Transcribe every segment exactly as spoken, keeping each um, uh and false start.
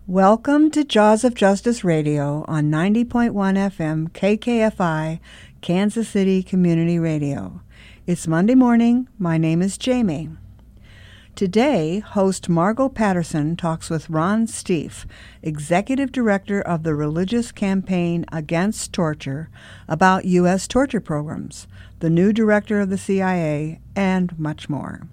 Welcome to Jaws of Justice Radio on ninety point one F M K K F I, Kansas City Community Radio. It's Monday morning. My name is Jamie. Today, host Margot Patterson talks with Ron Stieff, Executive Director of the Religious Campaign Against Torture, about U S torture programs, the new director of the C I A, and much more.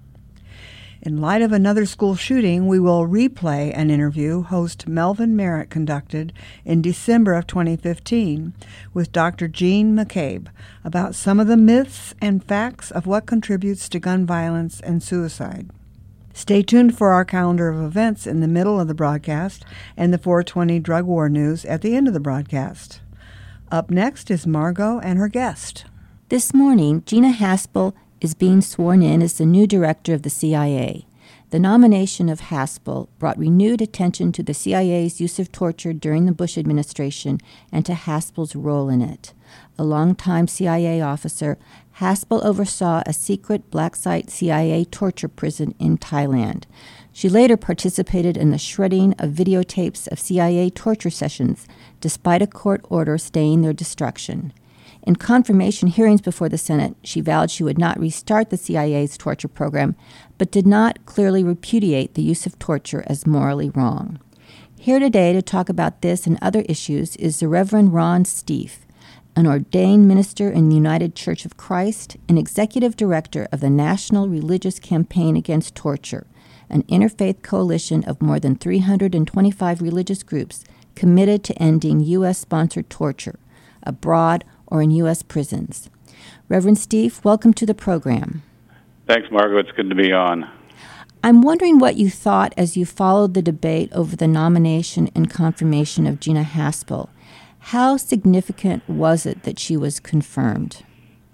In light of another school shooting, we will replay an interview host Melvin Merritt conducted in December of twenty fifteen with Doctor Jean McCabe about some of the myths and facts of what contributes to gun violence and suicide. Stay tuned for our calendar of events in the middle of the broadcast and the four twenty drug war news at the end of the broadcast. Up next is Margot and her guest. This morning, Gina Haspel is being sworn in as the new director of the C I A. The nomination of Haspel brought renewed attention to the C I A's use of torture during the Bush administration and to Haspel's role in it. A longtime C I A officer, Haspel oversaw a secret black site C I A torture prison in Thailand. She later participated in the shredding of videotapes of C I A torture sessions, despite a court order staying their destruction. In confirmation hearings before the Senate, she vowed she would not restart the C I A's torture program, but did not clearly repudiate the use of torture as morally wrong. Here today to talk about this and other issues is the Reverend Ron Stieff, an ordained minister in the United Church of Christ and executive director of the National Religious Campaign Against Torture, an interfaith coalition of more than three hundred twenty-five religious groups committed to ending U S-sponsored torture, abroad or in U S prisons. Reverend Stieff, welcome to the program. Thanks, Margot. It's good to be on. I'm wondering what you thought as you followed the debate over the nomination and confirmation of Gina Haspel. How significant was it that she was confirmed?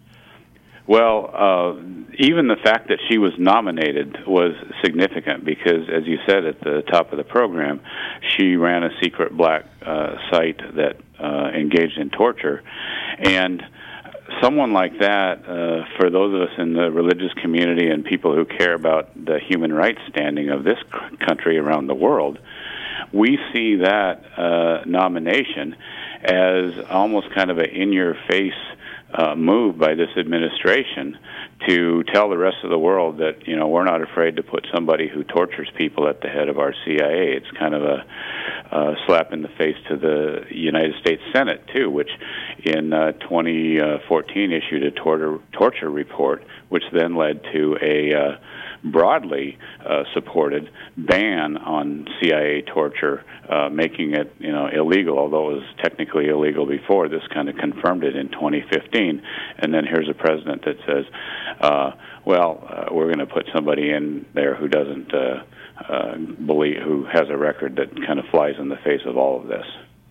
Well, uh, even the fact that she was nominated was significant because, as you said at the top of the program, she ran a secret black uh, site that uh, engaged in torture. And someone like that, uh, for those of us in the religious community and people who care about the human rights standing of this country around the world, we see that uh, nomination as almost kind of an in-your-face Uh, move by this administration to tell the rest of the world that, you know, we're not afraid to put somebody who tortures people at the head of our C I A. It's kind of a uh, slap in the face to the United States Senate, too, which in uh, twenty fourteen issued a torture, torture report, which then led to a uh, broadly uh, supported ban on C I A torture, uh, making it, you know, illegal, although it was technically illegal before. This kind of confirmed it in twenty fifteen. And then here's a president that says, uh, well, uh, we're going to put somebody in there who doesn't uh, uh, believe, who has a record that kind of flies in the face of all of this.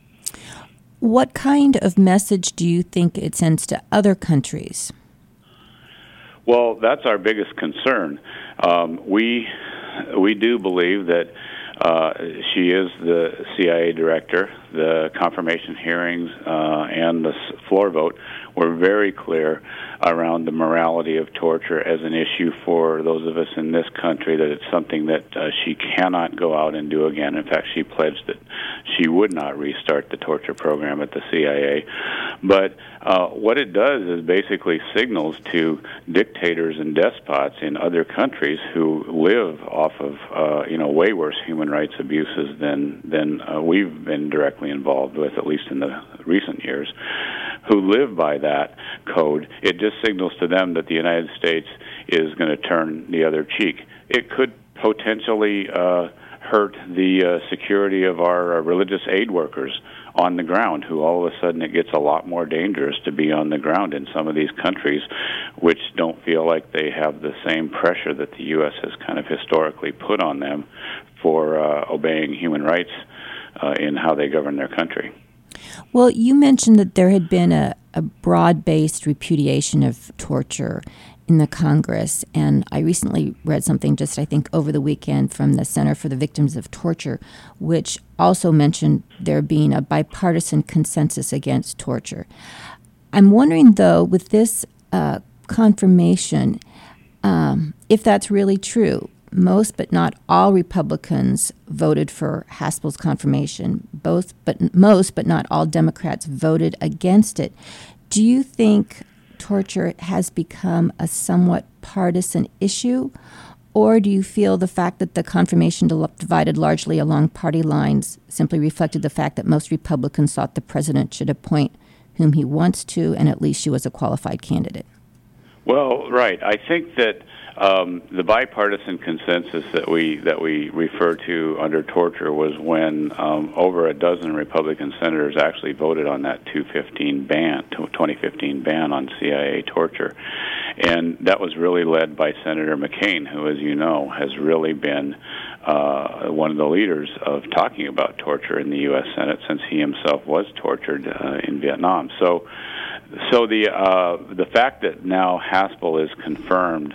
What kind of message do you think it sends to other countries? Well, that's our biggest concern. Um, we we do believe that uh, she is the C I A director. The confirmation hearings uh, and the floor vote were very clear around the morality of torture as an issue for those of us in this country, that it's something that uh, she cannot go out and do again. In fact, she pledged that she would not restart the torture program at the C I A. But uh, what it does is basically signals to dictators and despots in other countries who live off of, uh, you know, way worse human rights abuses than, than uh, we've been directly involved with, at least in the recent years, who live by that code. It just signals to them that the United States is going to turn the other cheek. It could potentially uh, hurt the uh, security of our uh, religious aid workers on the ground, who all of a sudden it gets a lot more dangerous to be on the ground in some of these countries which don't feel like they have the same pressure that the U S has kind of historically put on them for uh, obeying human rights uh, in how they govern their country. Well, you mentioned that there had been a, a broad-based repudiation of torture in the Congress, and I recently read something just, I think, over the weekend from the Center for the Victims of Torture, which also mentioned there being a bipartisan consensus against torture. I'm wondering, though, with this uh, confirmation, um, if that's really true, most but not all Republicans voted for Haspel's confirmation. Both, but most but not all Democrats voted against it. Do you think torture has become a somewhat partisan issue, or do you feel the fact that the confirmation divided largely along party lines simply reflected the fact that most Republicans thought the president should appoint whom he wants to, and at least she was a qualified candidate? Well, right. I think that um, the bipartisan consensus that we that we refer to under torture was when um, over a dozen Republican senators actually voted on that two fifteen ban, twenty fifteen ban on C I A torture, and that was really led by Senator McCain, who, as you know, has really been uh, one of the leaders of talking about torture in the U S Senate since he himself was tortured uh, in Vietnam. So. So the uh, the fact that now Haspel is confirmed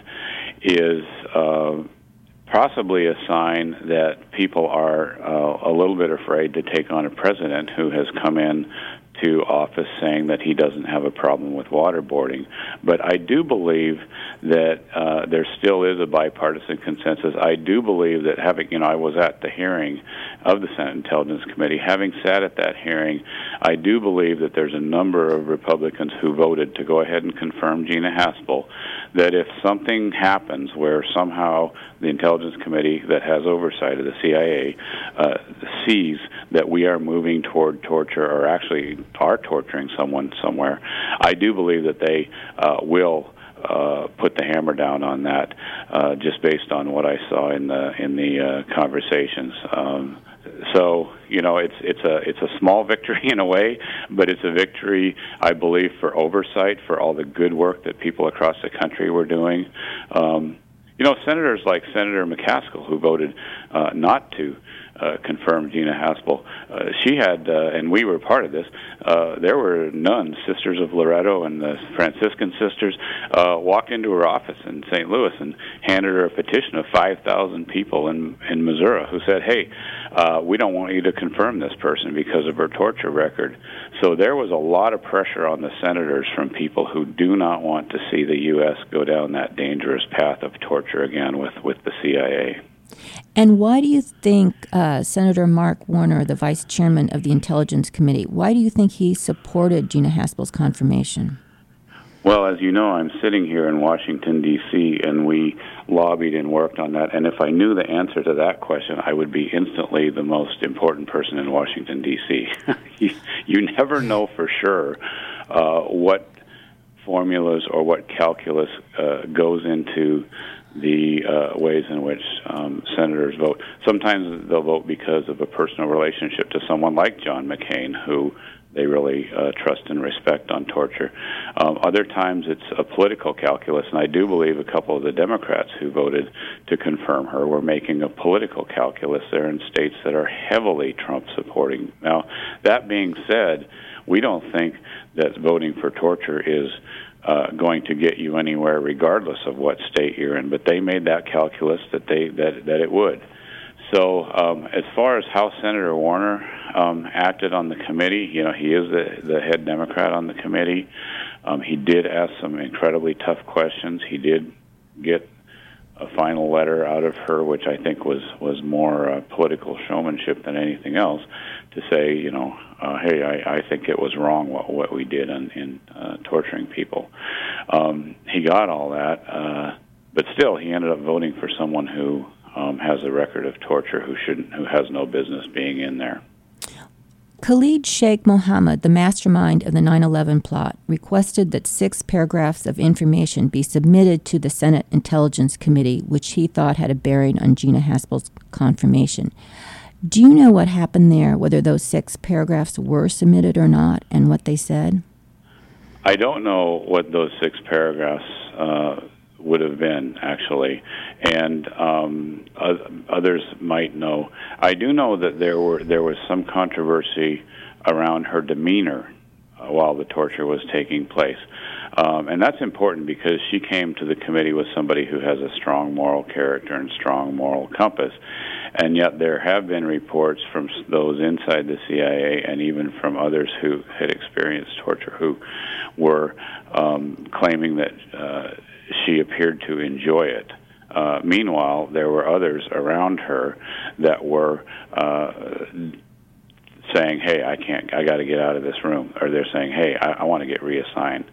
is uh, possibly a sign that people are uh, a little bit afraid to take on a president who has come in to office saying that he doesn't have a problem with waterboarding. But I do believe that uh, there still is a bipartisan consensus. I do believe that having, you know, I was at the hearing of the Senate Intelligence Committee. Having sat at that hearing, I do believe that there's a number of Republicans who voted to go ahead and confirm Gina Haspel, that if something happens where somehow the Intelligence Committee that has oversight of the C I A uh, sees that we are moving toward torture or actually are torturing someone somewhere, I do believe that they uh, will uh, put the hammer down on that, uh, just based on what I saw in the in the uh, conversations. Um, so you know, it's it's a it's a small victory in a way, but it's a victory, I believe, for oversight, for all the good work that people across the country were doing. Um, you know, senators like Senator McCaskill, who voted uh, not to Uh, confirmed Gina Haspel. Uh, she had, uh, and we were part of this, uh, there were nuns, Sisters of Loretto and the Franciscan sisters, uh, walked into her office in Saint Louis and handed her a petition of five thousand people in, in Missouri who said, hey, uh, we don't want you to confirm this person because of her torture record. So there was a lot of pressure on the senators from people who do not want to see the U S go down that dangerous path of torture again with, with the C I A. And why do you think uh, Senator Mark Warner, the vice chairman of the Intelligence Committee, why do you think he supported Gina Haspel's confirmation? Well, as you know, I'm sitting here in Washington, D C, and we lobbied and worked on that. And if I knew the answer to that question, I would be instantly the most important person in Washington, D C. you, you never know for sure uh, what formulas or what calculus uh, goes into the uh, ways in which um, senators vote. Sometimes they'll vote because of a personal relationship to someone like John McCain, who they really uh, trust and respect on torture. Um, other times it's a political calculus, and I do believe a couple of the Democrats who voted to confirm her were making a political calculus there in states that are heavily Trump-supporting. Now, that being said, we don't think that voting for torture is Uh, going to get you anywhere regardless of what state you're in, but they made that calculus that they that that it would. So um, as far as how Senator Warner um, acted on the committee, you know, he is the, the head Democrat on the committee. Um, he did ask some incredibly tough questions. He did get a final letter out of her, which I think was, was more uh, political showmanship than anything else, to say, you know, uh, hey, I, I think it was wrong what, what we did in, in uh, torturing people. Um, he got all that, uh, but still, he ended up voting for someone who um, has a record of torture, who shouldn't, who has no business being in there. Khalid Sheikh Mohammed, the mastermind of the nine eleven plot, requested that six paragraphs of information be submitted to the Senate Intelligence Committee, which he thought had a bearing on Gina Haspel's confirmation. Do you know what happened there, whether those six paragraphs were submitted or not, and what they said? I don't know what those six paragraphs uh, would have been, actually, and um, others might know. I do know that there were there was some controversy around her demeanor uh, while the torture was taking place. Um, and that's important because she came to the committee with somebody who has a strong moral character and strong moral compass. And yet there have been reports from those inside the C I A and even from others who had experienced torture who were um, claiming that uh, she appeared to enjoy it. Uh, meanwhile, there were others around her that were uh, saying, "Hey, I can't. I got to get out of this room," or they're saying, "Hey, I, I want to get reassigned."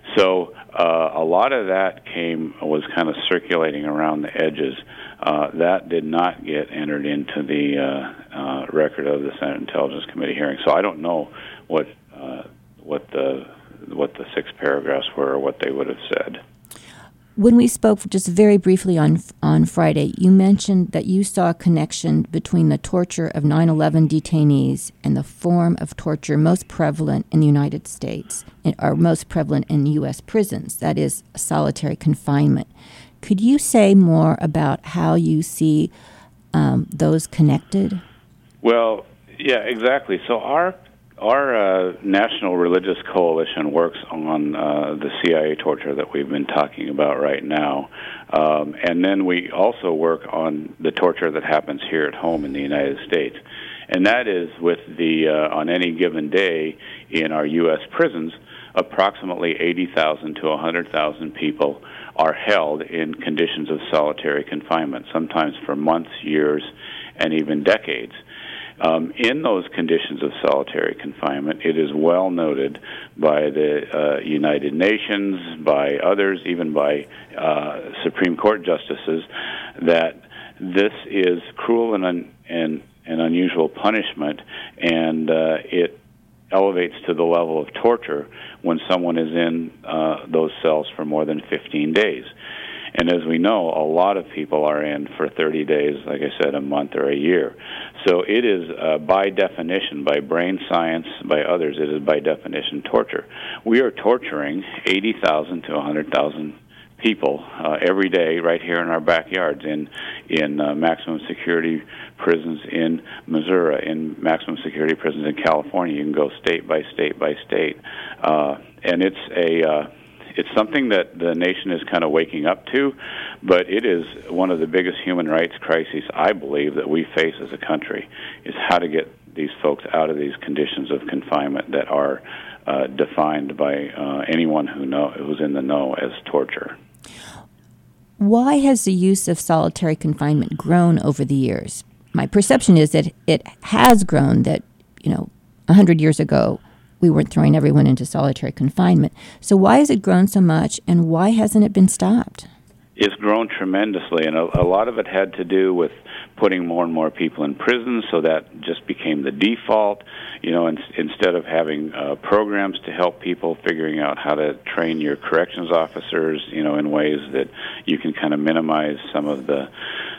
So uh, a lot of that came was kind of circulating around the edges. Uh, that did not get entered into the uh, uh, record of the Senate Intelligence Committee hearing. So I don't know what uh, what the what the six paragraphs were or what they would have said. When we spoke just very briefly on on Friday, you mentioned that you saw a connection between the torture of nine eleven detainees and the form of torture most prevalent in the United States, or most prevalent in U S prisons, that is, solitary confinement. Could you say more about how you see um, those connected? Well, yeah, exactly. So our Our uh, National Religious Coalition works on uh, the C I A torture that we've been talking about right now. Um, and then we also work on the torture that happens here at home in the United States. And that is with the, uh, on any given day in our U S prisons, approximately eighty thousand to one hundred thousand people are held in conditions of solitary confinement, sometimes for months, years, and even decades. Um, in those conditions of solitary confinement, it is well noted by the uh, United Nations, by others, even by uh, Supreme Court justices, that this is cruel and un- and, and unusual punishment, and uh, it elevates to the level of torture when someone is in uh, those cells for more than fifteen days. And as we know, a lot of people are in for thirty days, like I said, a month or a year. So it is, uh, by definition, by brain science, by others, it is by definition torture. We are torturing eighty thousand to one hundred thousand people uh, every day right here in our backyards, in, in uh, maximum security prisons in Missouri, in maximum security prisons in California. You can go state by state by state. Uh, and it's a... Uh, It's something that the nation is kind of waking up to, but it is one of the biggest human rights crises, I believe, that we face as a country, is how to get these folks out of these conditions of confinement that are uh, defined by uh, anyone who know who's in the know as torture. Why has the use of solitary confinement grown over the years? My perception is that it has grown, that, you know, one hundred years ago, we weren't throwing everyone into solitary confinement. So why has it grown so much, and why hasn't it been stopped? It's grown tremendously, and a, a lot of it had to do with putting more and more people in prison, so that just became the default. You know, in, instead of having uh, programs to help people figuring out how to train your corrections officers, you know, in ways that you can kind of minimize some of the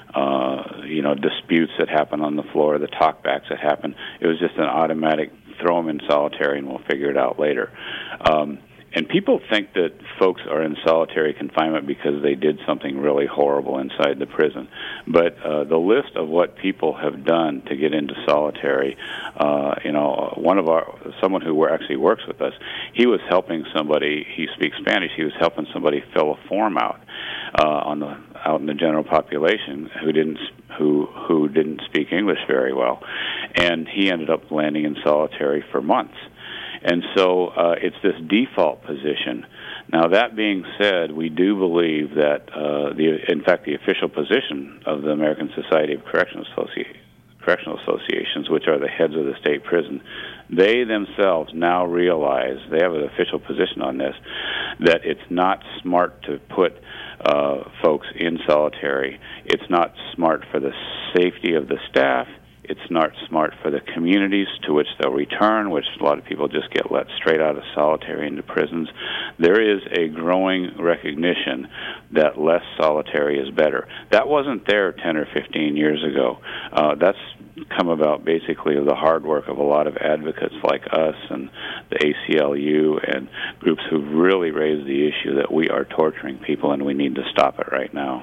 uh, you know, disputes that happen on the floor, the talkbacks that happen. It was just an automatic throw them in solitary and we'll figure it out later. Um, and people think that folks are in solitary confinement because they did something really horrible inside the prison. But uh, the list of what people have done to get into solitary, uh, you know, one of our, someone who actually works with us, he was helping somebody, he speaks Spanish, he was helping somebody fill a form out uh, on the out in the general population who didn't who who didn't speak English very well, and he ended up landing in solitary for months. And so uh, it's this default position. Now, that being said, we do believe that uh, the in fact the official position of the American Society of Correctional Associ- Correctional Associations, which are the heads of the state prison, they themselves now realize, they have an official position on this, that it's not smart to put uh, folks in solitary. It's not smart for the safety of the staff. It's not smart for the communities to which they'll return, which a lot of people just get let straight out of solitary into prisons. There is a growing recognition that less solitary is better. That wasn't there ten or fifteen years ago. Uh, that's come about basically of the hard work of a lot of advocates like us and the A C L U and groups who've really raised the issue that we are torturing people and we need to stop it right now.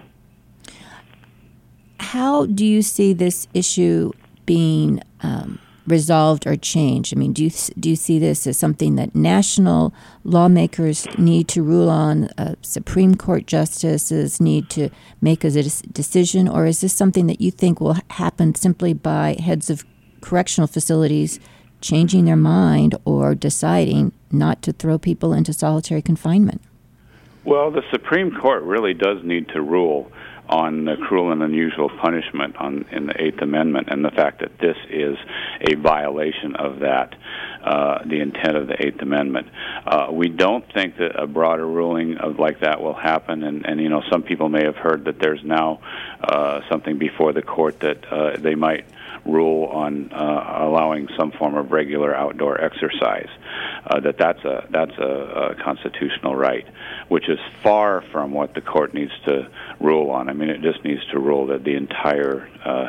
How do you see this issue being um, resolved or changed? I mean, do you do you see this as something that national lawmakers need to rule on, uh, Supreme Court justices need to make a decision, or is this something that you think will happen simply by heads of correctional facilities changing their mind or deciding not to throw people into solitary confinement? Well, the Supreme Court really does need to rule on the cruel and unusual punishment on in the Eighth Amendment, and the fact that this is a violation of that, uh, the intent of the Eighth Amendment. Uh, we don't think that a broader ruling of like that will happen, and, and you know, some people may have heard that there's now uh, something before the court that uh, they might rule on uh, allowing some form of regular outdoor exercise. Uh, that that's a that's a, a constitutional right, which is far from what the court needs to rule on. I mean, it just needs to rule that the entire uh,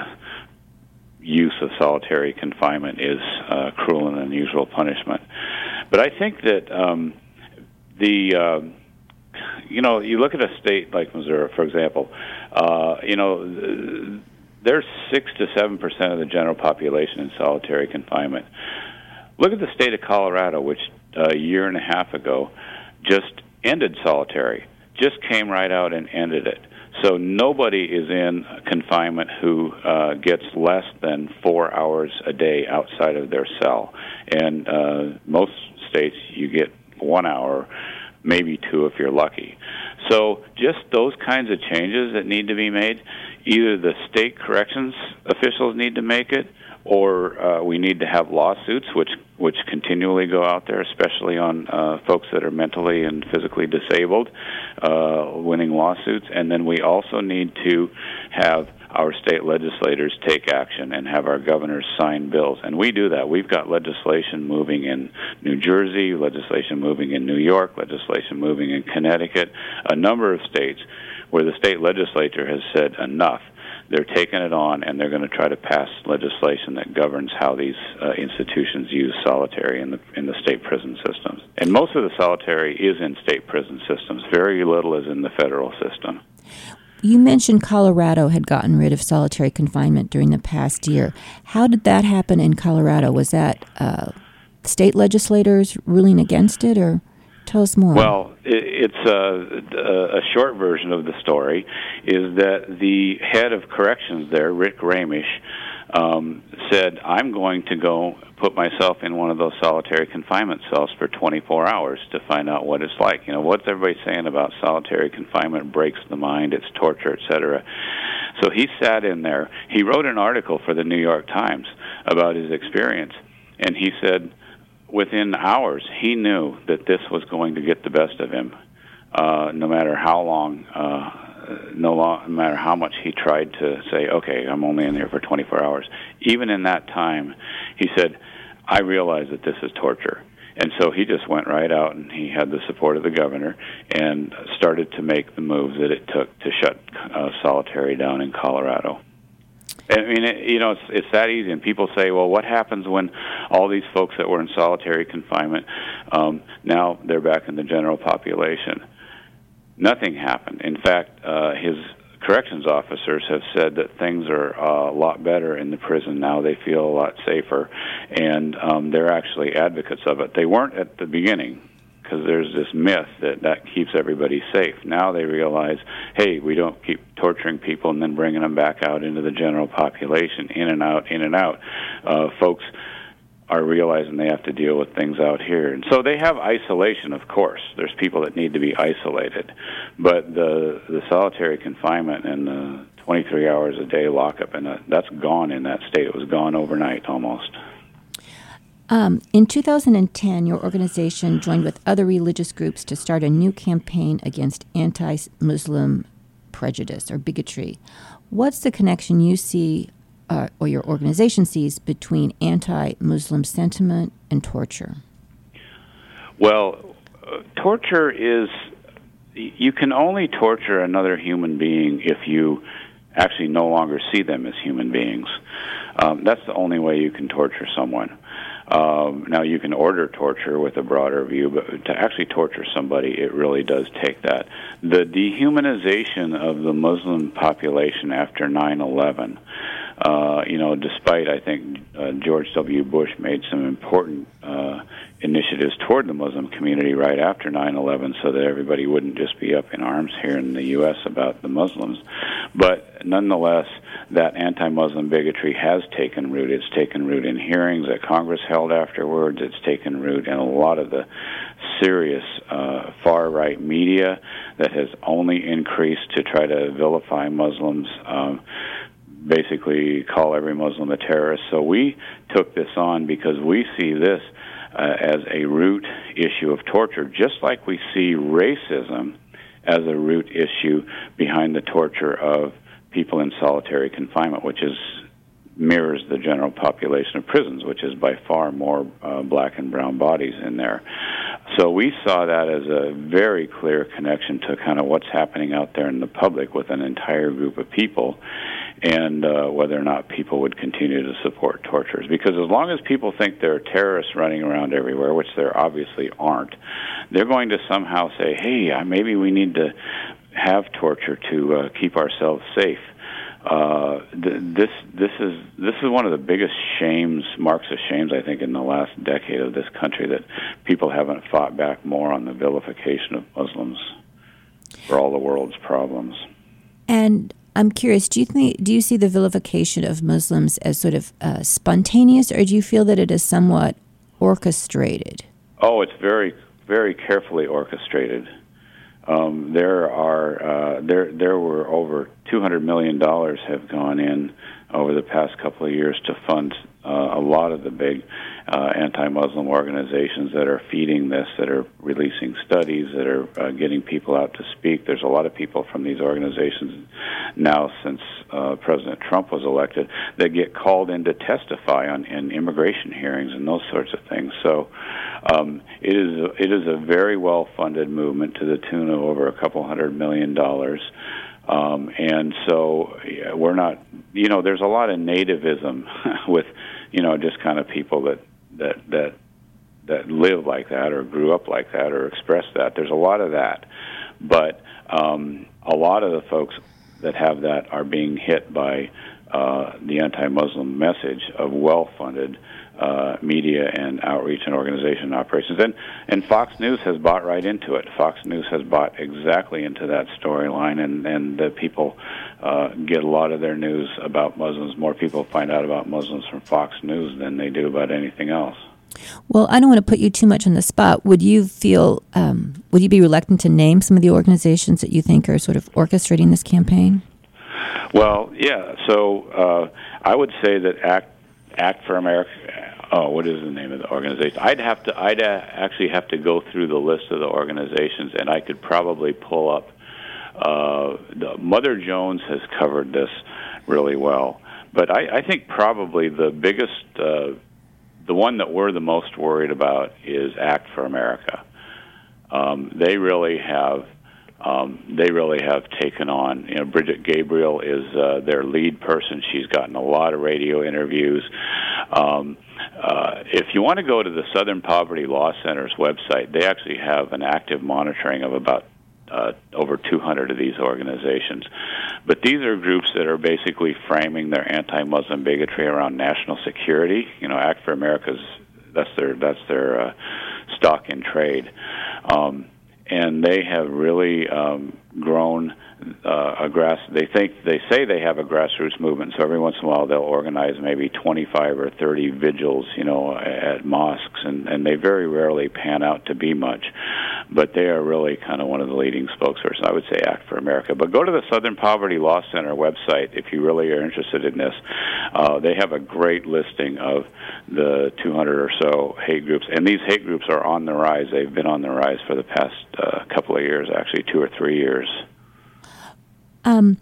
use of solitary confinement is uh, cruel and unusual punishment. But I think that um, the uh, you know, you look at a state like Missouri, for example. Uh, you know. There's six to seven percent of the general population in solitary confinement. Look at the state of Colorado, which uh, a year and a half ago just ended solitary, just came right out and ended it. So nobody is in confinement who uh, gets less than four hours a day outside of their cell. And uh, most states, you get one hour, maybe two if you're lucky. So just those kinds of changes that need to be made. Either the state corrections officials need to make it, or uh, we need to have lawsuits, which which continually go out there, especially on uh, folks that are mentally and physically disabled, uh, winning lawsuits. And then we also need to have our state legislators take action and have our governors sign bills. And we do that. We've got legislation moving in New Jersey, legislation moving in New York, legislation moving in Connecticut, a number of states where the state legislature has said enough. They're taking it on, and they're going to try to pass legislation that governs how these uh, institutions use solitary in the in the state prison systems. And most of the solitary is in state prison systems. Very little is in the federal system. You mentioned Colorado had gotten rid of solitary confinement during the past year. How did that happen in Colorado? Was that uh, state legislators ruling against it, or tell us more? Well, it's a, a short version of the story is that the head of corrections there, Rick Ramish, um, said, I'm going to go put myself in one of those solitary confinement cells for twenty-four hours to find out what it's like. You know, what's everybody saying about solitary confinement? Breaks the mind, it's torture, et cetera. So he sat in there. He wrote an article for the New York Times about his experience, and he said, within hours, he knew that this was going to get the best of him, uh, no matter how long, uh, no, long, no matter how much he tried to say, okay, I'm only in there for twenty-four hours. Even in that time, he said, I realize that this is torture. And so he just went right out, and he had the support of the governor and started to make the moves that it took to shut uh, solitary down in Colorado. I mean, it, you know, it's it's that easy. And people say, well, what happens when all these folks that were in solitary confinement, um, now they're back in the general population? Nothing happened. In fact, uh, his corrections officers have said that things are uh, a lot better in the prison now. They feel a lot safer, and um, they're actually advocates of it. They weren't at the beginning, because there's this myth that that keeps everybody safe. Now they realize, hey, we don't keep torturing people and then bringing them back out into the general population, in and out, in and out. Uh, folks are realizing they have to deal with things out here. And so they have isolation, of course. There's people that need to be isolated. But the the solitary confinement and the twenty-three hours a day lockup, and uh, that's gone in that state. It was gone overnight almost. Um, in two thousand ten, your organization joined with other religious groups to start a new campaign against anti-Muslim prejudice or bigotry. What's the connection you see, uh, or your organization sees, between anti-Muslim sentiment and torture? Well, uh, torture is, you can only torture another human being if you actually no longer see them as human beings. Um, that's the only way you can torture someone. Um, now, you can order torture with a broader view, but to actually torture somebody, it really does take that. The dehumanization of the Muslim population after nine eleven, uh, you know, despite, I think, uh, George W. Bush made some important uh, initiatives toward the Muslim community right after nine eleven so that everybody wouldn't just be up in arms here in the U S about the Muslims. But nonetheless, that anti-Muslim bigotry has taken root. It's taken root in hearings that Congress held afterwards. It's taken root in a lot of the serious uh, far-right media that has only increased to try to vilify Muslims, um, basically call every Muslim a terrorist. So we took this on because we see this uh, as a root issue of torture, just like we see racism as a root issue behind the torture of people in solitary confinement, which is mirrors the general population of prisons, which is by far more uh, black and brown bodies in there. So we saw that as a very clear connection to kind of what's happening out there in the public with an entire group of people, and uh, whether or not people would continue to support torturers. Because as long as people think there are terrorists running around everywhere, which there obviously aren't, they're going to somehow say, hey, maybe we need to have torture to uh, keep ourselves safe. Uh, th- this this is this is one of the biggest shames, marks of shames, I think, in the last decade of this country, that people haven't fought back more on the vilification of Muslims for all the world's problems. And I'm curious, do you think do you see the vilification of Muslims as sort of uh, spontaneous, or do you feel that it is somewhat orchestrated? Oh, it's very very carefully orchestrated. Um, there are uh, there there were over two hundred million dollars have gone in over the past couple of years to fund uh, a lot of the big uh, anti-Muslim organizations that are feeding this, that are releasing studies, that are uh, getting people out to speak. There's a lot of people from these organizations now, since uh, President Trump was elected, that get called in to testify on in immigration hearings and those sorts of things. So um, it is a, it is a very well-funded movement to the tune of over a couple hundred million dollars. Um, and so yeah, we're not, you know, there's a lot of nativism with, you know, just kind of people that, that, that, that live like that or grew up like that or express that. There's a lot of that. But um, a lot of the folks that have that are being hit by uh, the anti-Muslim message of well-funded Uh, media and outreach and organization operations. And, and Fox News has bought right into it. Fox News has bought exactly into that storyline, and, and the people uh, get a lot of their news about Muslims. More people find out about Muslims from Fox News than they do about anything else. Well, I don't want to put you too much on the spot. Would you feel, um, would you be reluctant to name some of the organizations that you think are sort of orchestrating this campaign? Well, yeah. So uh, I would say that Act Act for America. Oh, what is the name of the organization? I'd have to. I'd uh, actually have to go through the list of the organizations, and I could probably pull up. Uh, the Mother Jones has covered this really well, but I, I think probably the biggest, uh, the one that we're the most worried about is Act for America. Um, they really have. Um, they really have taken on, you know, Bridget Gabriel is uh, their lead person. She's gotten a lot of radio interviews. Um, uh, if you want to go to the Southern Poverty Law Center's website, they actually have an active monitoring of about uh, over two hundred of these organizations. But these are groups that are basically framing their anti-Muslim bigotry around national security. You know, Act for America's, that's their, that's their uh, stock in trade. Um, And they have really um, grown uh, a grass. They think they say they have a grassroots movement. So every once in a while they'll organize maybe twenty-five or thirty vigils, you know, at mosques, and, and they very rarely pan out to be much. But they are really kind of one of the leading spokespersons. I would say Act for America. But go to the Southern Poverty Law Center website if you really are interested in this. Uh, they have a great listing of the two hundred or so hate groups, and these hate groups are on the rise. They've been on the rise for the past uh, couple of years, actually two or three years. Um,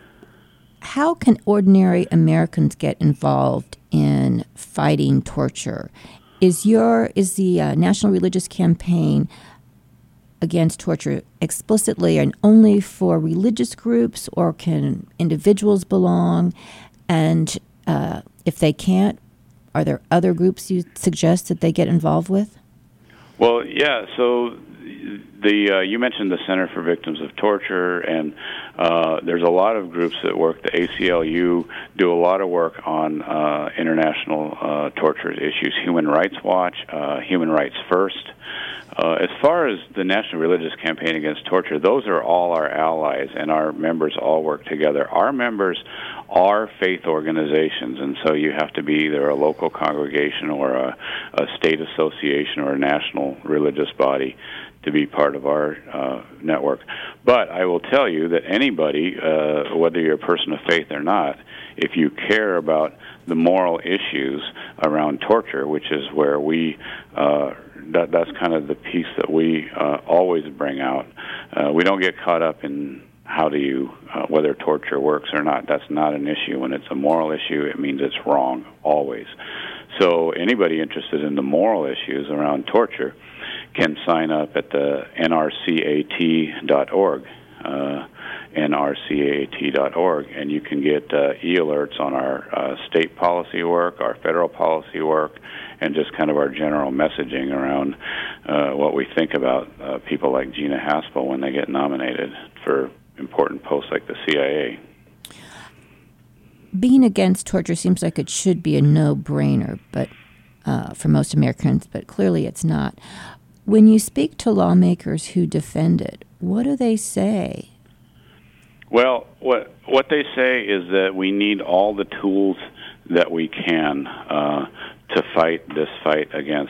how can ordinary Americans get involved in fighting torture? Is your is the uh, National Religious Campaign against torture explicitly and only for religious groups, or can individuals belong? And uh, if they can't, are there other groups you suggest that they get involved with? Well, yeah, so the uh, you mentioned the Center for Victims of Torture, and uh, there's a lot of groups that work. The A C L U do a lot of work on uh, international uh, torture issues. Human Rights Watch, uh, Human Rights First. Uh, as far as the National Religious Campaign Against Torture, those are all our allies, and our members all work together. Our members are faith organizations, and so you have to be either a local congregation or a, a state association or a national religious body to be part of our uh, network. But I will tell you that anybody, uh, whether you're a person of faith or not, if you care about the moral issues around torture, which is where we uh, that that's kind of the piece that we uh, always bring out. Uh, we don't get caught up in how do you uh, whether torture works or not. That's not an issue. When it's a moral issue, it means it's wrong always. So anybody interested in the moral issues around torture can sign up at the N R C A T dot org. Uh, N R C A T dot org, and you can get uh, e-alerts on our uh, state policy work, our federal policy work, and just kind of our general messaging around uh, what we think about uh, people like Gina Haspel when they get nominated for important posts like the C I A. Being against torture seems like it should be a no-brainer, but uh, for most Americans, but clearly it's not. When you speak to lawmakers who defend it, what do they say? Well, what what they say is that we need all the tools that we can uh, to fight this fight against,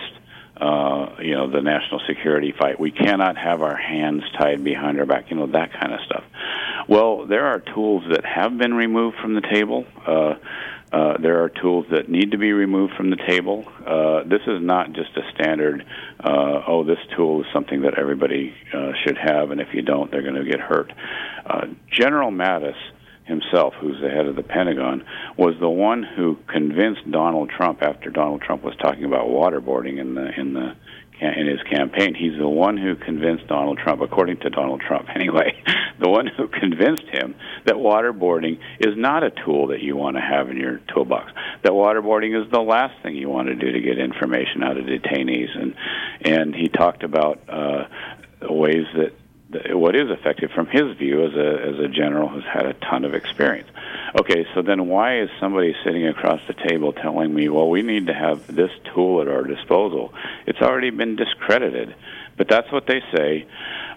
uh, you know, the national security fight. We cannot have our hands tied behind our back, you know, that kind of stuff. Well, there are tools that have been removed from the table. Uh, uh, there are tools that need to be removed from the table. Uh, this is not just a standard, uh, oh, this tool is something that everybody uh, should have, and if you don't, they're going to get hurt. Uh, General Mattis himself, who's the head of the Pentagon, was the one who convinced Donald Trump, after Donald Trump was talking about waterboarding in the in the in his campaign, he's the one who convinced Donald Trump, according to Donald Trump anyway, the one who convinced him that waterboarding is not a tool that you want to have in your toolbox, that waterboarding is the last thing you want to do to get information out of detainees. And and he talked about uh, ways that what is effective from his view as a as a general who's had a ton of experience. Okay, so then why is somebody sitting across the table telling me, well, we need to have this tool at our disposal? It's already been discredited, but that's what they say,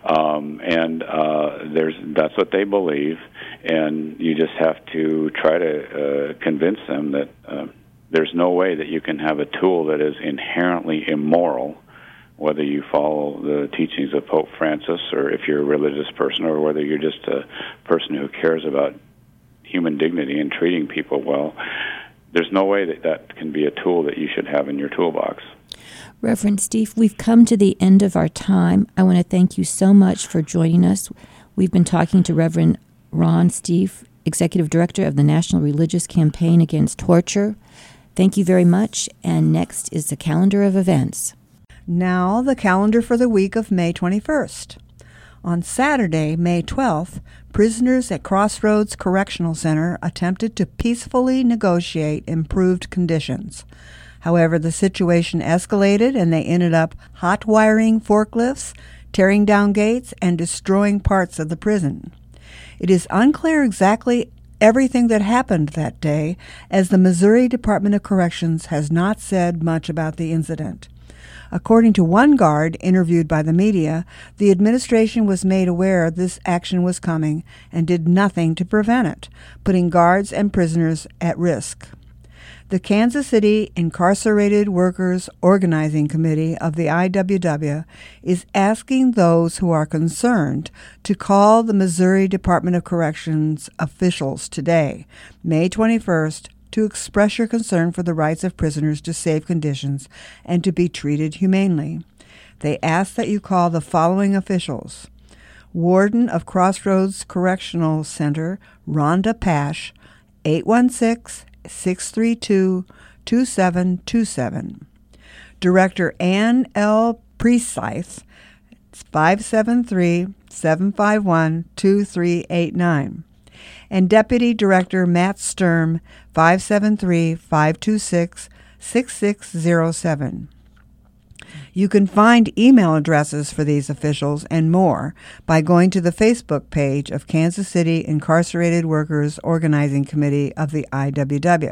um, and uh, there's that's what they believe, and you just have to try to uh, convince them that uh, there's no way that you can have a tool that is inherently immoral, whether you follow the teachings of Pope Francis or if you're a religious person or whether you're just a person who cares about human dignity and treating people well. There's no way that that can be a tool that you should have in your toolbox. Reverend Steve, we've come to the end of our time. I want to thank you so much for joining us. We've been talking to Reverend Ron Steve, Executive Director of the National Religious Campaign Against Torture. Thank you very much. And next is the calendar of events. Now the calendar for the week of May twenty-first. On Saturday, May twelfth, prisoners at Crossroads Correctional Center attempted to peacefully negotiate improved conditions. However, the situation escalated and they ended up hot wiring forklifts, tearing down gates, and destroying parts of the prison. It is unclear exactly everything that happened that day, as the Missouri Department of Corrections has not said much about the incident. According to one guard interviewed by the media, the administration was made aware this action was coming and did nothing to prevent it, putting guards and prisoners at risk. The Kansas City Incarcerated Workers Organizing Committee of the I W W is asking those who are concerned to call the Missouri Department of Corrections officials today, May twenty-first, to express your concern for the rights of prisoners to safe conditions and to be treated humanely. They ask that you call the following officials: Warden of Crossroads Correctional Center, Rhonda Pash, eight one six, six three two, two seven two seven. Director Ann L. Precythe, five seven three, seven five one, two three eight nine. And Deputy Director Matt Sturm, five seven three, five two six, six six zero seven. You can find email addresses for these officials and more by going to the Facebook page of Kansas City Incarcerated Workers Organizing Committee of the I W W.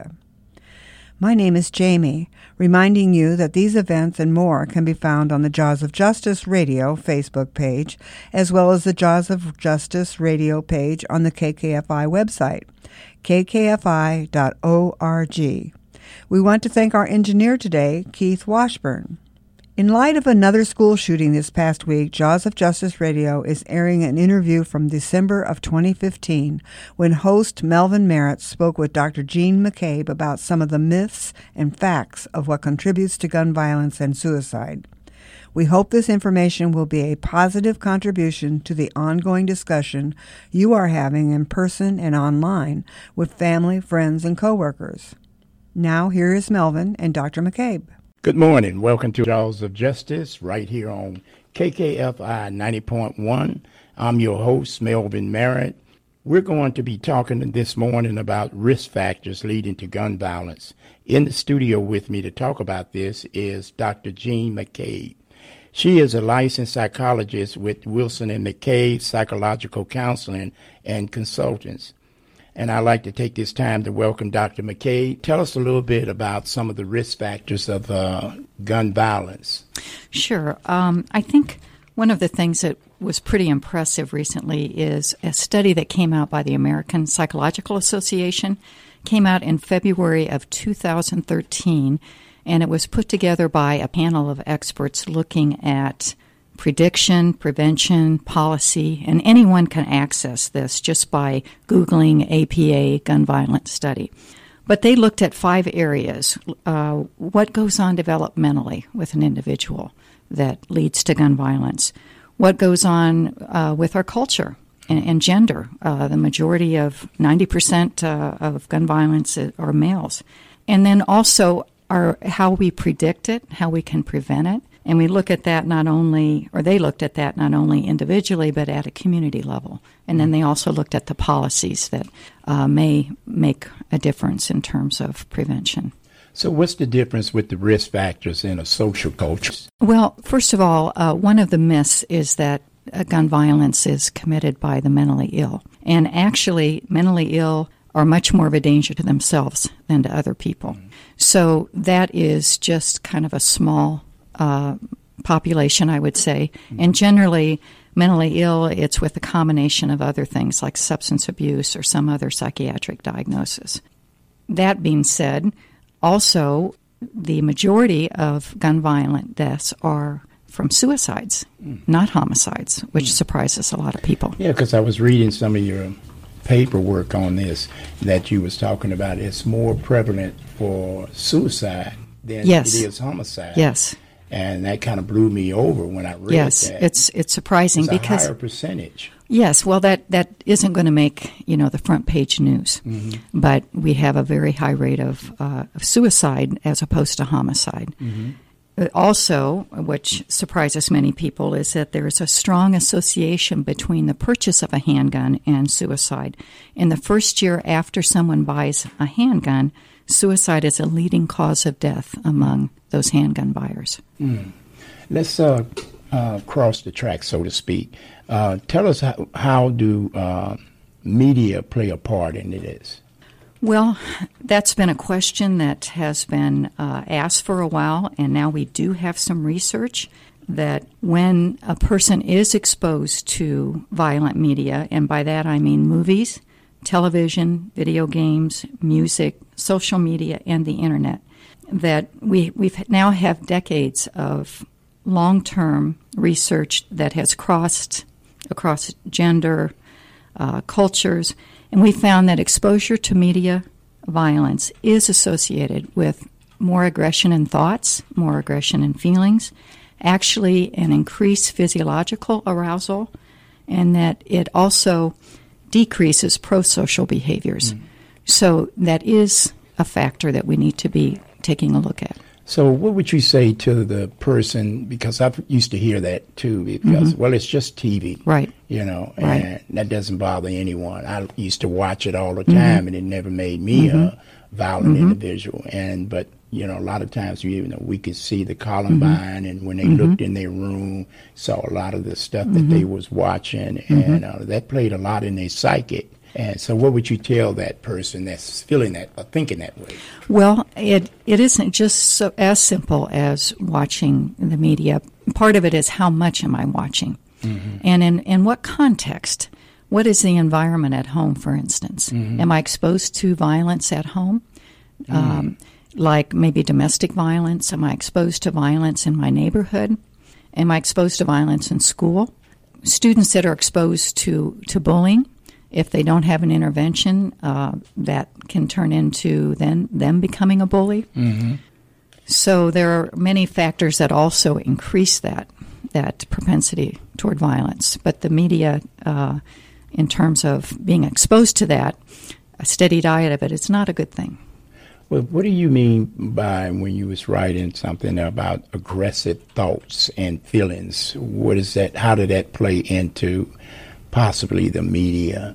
My name is Jamie, reminding you that these events and more can be found on the Jaws of Justice Radio Facebook page, as well as the Jaws of Justice Radio page on the K K F I website, k k f i dot org. We want to thank our engineer today, Keith Washburn. In light of another school shooting this past week, Jaws of Justice Radio is airing an interview from December of twenty fifteen when host Melvin Merritt spoke with Doctor Jean McCabe about some of the myths and facts of what contributes to gun violence and suicide. We hope this information will be a positive contribution to the ongoing discussion you are having in person and online with family, friends, and coworkers. Now here is Melvin and Doctor McCabe. Good morning. Welcome to Jaws of Justice right here on K K F I ninety point one. I'm your host, Melvin Merritt. We're going to be talking this morning about risk factors leading to gun violence. In the studio with me to talk about this is Doctor Jean McCabe. She is a licensed psychologist with Wilson and McCabe Psychological Counseling and Consultants. And I'd like to take this time to welcome Doctor McCabe. Tell us a little bit about some of the risk factors of uh, gun violence. Sure. Um, I think one of the things that was pretty impressive recently is a study that came out by the American Psychological Association, came out in February of two thousand thirteen, and it was put together by a panel of experts looking at prediction, prevention, policy, and anyone can access this just by Googling A P A gun violence study. But they looked at five areas. Uh, what goes on developmentally with an individual that leads to gun violence? What goes on uh, with our culture and, and gender? Uh, the majority of ninety percent uh, of gun violence are males. And then also our, how we predict it, how we can prevent it. And we look at that not only, or they looked at that not only individually, but at a community level. And then they also looked at the policies that uh, may make a difference in terms of prevention. So what's the difference with the risk factors in a social culture? Well, first of all, uh, one of the myths is that uh, gun violence is committed by the mentally ill. And actually, mentally ill are much more of a danger to themselves than to other people. Mm-hmm. So that is just kind of a small Uh, population, I would say. And generally, mentally ill, it's with a combination of other things like substance abuse or some other psychiatric diagnosis. That being said, also, the majority of gun violent deaths are from suicides, mm. not homicides, which mm. surprises a lot of people. Yeah, because I was reading some of your paperwork on this that you was talking about. It's more prevalent for suicide than yes. it is homicide. Yes. And that kind of blew me over when I read yes, that. Yes, it's it's surprising it's because a higher percentage. Yes, well, that, that isn't going to make you know the front page news, mm-hmm. but we have a very high rate of, uh, of suicide as opposed to homicide. Mm-hmm. Also, which surprises many people, is that there is a strong association between the purchase of a handgun and suicide. In the first year after someone buys a handgun, suicide is a leading cause of death among those handgun buyers. Mm. Let's uh, uh, cross the track, so to speak. Uh, tell us how, how do uh, media play a part in this? Well, that's been a question that has been uh, asked for a while, and now we do have some research that when a person is exposed to violent media, and by that I mean movies, television, video games, music, social media, and the internet, that we we've now have decades of long-term research that has crossed across gender, uh, cultures, and we found that exposure to media violence is associated with more aggression in thoughts, more aggression in feelings, actually an increased physiological arousal, and that it also decreases pro-social behaviors. Mm. So that is a factor that we need to be taking a look at. So what would you say to the person, because I used to hear that too, because, mm-hmm. well, it's just T V. Right. You know, right. and that doesn't bother anyone. I used to watch it all the time, mm-hmm. and it never made me mm-hmm. violent Mm-hmm. individual. And but you know, a lot of times you know we could see the Columbine, Mm-hmm. and when they Mm-hmm. looked in their room, saw a lot of the stuff that Mm-hmm. they was watching, and uh, that played a lot in their psychic. And so, what would you tell that person that's feeling that or thinking that way? Well, it it isn't just so as simple as watching the media. Part of it is how much am I watching, mm-hmm. and in in what context. What is the environment at home, for instance? Mm-hmm. Am I exposed to violence at home? Mm-hmm. Um, like maybe domestic violence? Am I exposed to violence in my neighborhood? Am I exposed to violence in school? Students that are exposed to, to bullying, if they don't have an intervention, uh, that can turn into then them becoming a bully. Mm-hmm. So there are many factors that also increase that that propensity toward violence. But the media, uh, in terms of being exposed to that, a steady diet of it, it's not a good thing. Well, what do you mean by when you was writing something about aggressive thoughts and feelings? What is that? How did that play into possibly the media,